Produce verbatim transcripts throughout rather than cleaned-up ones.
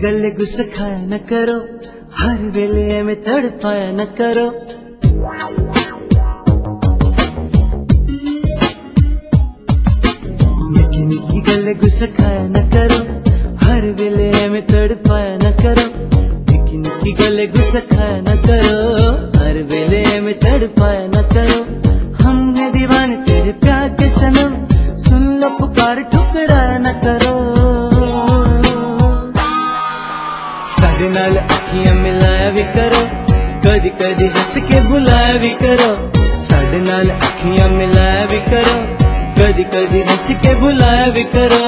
गल गुस्सा खाया न करो, हर वेले में तड़पाया न करो। निकी निकी गल गुस्सा खाया न करो, हर वेले में तड़पाया न करो। निकी निकी गल गुस्सा खाया न करो, हर वेले में तड़पाया न करो। हमने दीवाने तेरे प्यार के सनम, सुन लो पुकार ठुकराया न करो। साढ़े नाल अखियां मिलाया भी करो, कदी कदी हंस के बुलाया भी करो। साढ़े नाल अखियां मिलाया भी करो, कदी कदी हंस के बुलाया भी करो।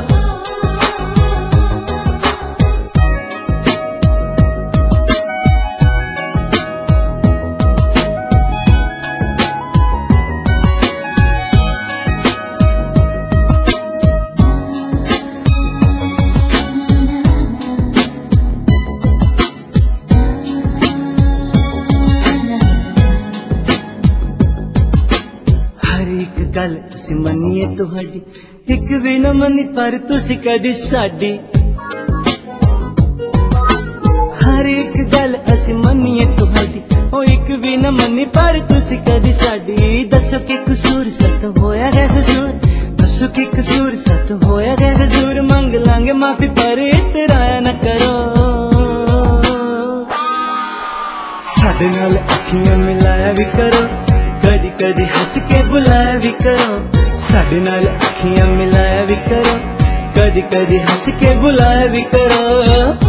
गल तुसी मन्नीए तुहाडी, एक भी न मनी पर तुसी कदी साडी। हर एक गल असी मन्नीए तुहाडी, ओ एक भी न मनी पर तुसी कदी साडी। दसो कि कसूर सत होया है हुजूर, दसो कि कसूर सत होया है हुजूर। मंग लांगे माफी पर इतराया न करो। साडे नाल अखियां मिलाया भी करो, कदी कदी हंस के बुलाया भी करो। साडे नाल अखियां मिलाया भी करो, कदी कदी हंस के बुलाया भी करो।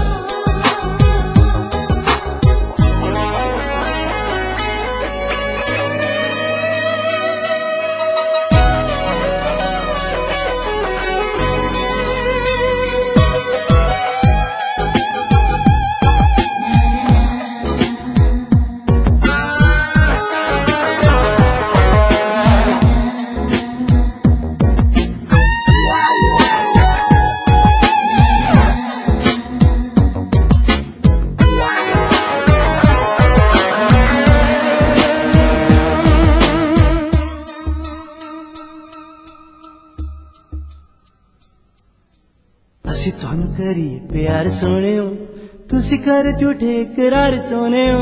असी तुहानू करिए प्यार सोने हो, तुसी कर झूठे इकरार सोने हो।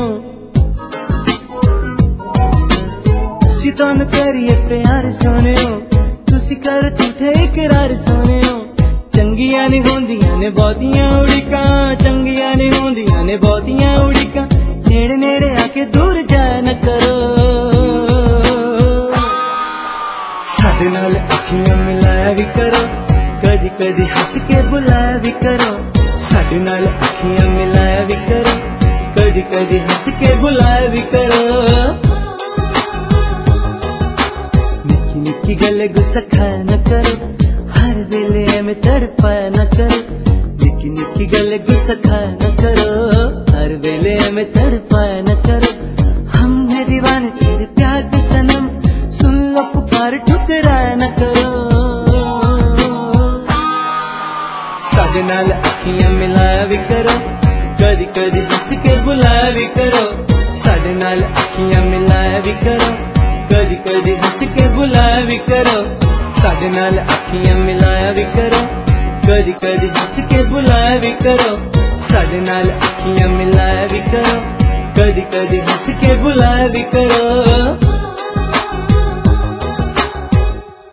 असी तुहानू करिए प्यार सोने हो, तुसी कर झूठे इकरार सोने हो। चंगियां नहीं होंदियां ने बहुतियां उड़िका, चंगियां नहीं होंदियां ने बहुतियां उड़िका। नेड़े नेड़े आके दूर जाया न करो। साडे नाल अखियां मिलाया भी करो, कदी कदी हंस के बुलाया भी करो। साडे नाल अखियां मिलाया भी करो, कदी कदी हंस के बुलाया भी करो। निकी निकी गल गुस्सा खाया न करो, हर वेले में तड़पाया न करो। निकी निकी गल गुस्सा खाया न करो, हर वेले में तड़पाया न करो। हमने दीवाने तेरे प्यार के सनम, सुन लो पुकार ठुकराया न करो। साडे नाल अखियां मिलाया भी करो, कदी कदी हंस के बुलाया भी करो। साडे नाल अखियां मिलाया भी करो, कदी कदी हंस के बुलाया भी करो। साडे नाल अखियां मिलाया भी करो, कदी कदी हंस के बुलाया भी करो। साडे नाल अखियां मिलाया भी करो, कदी कदी हंस के बुलाया भी करो।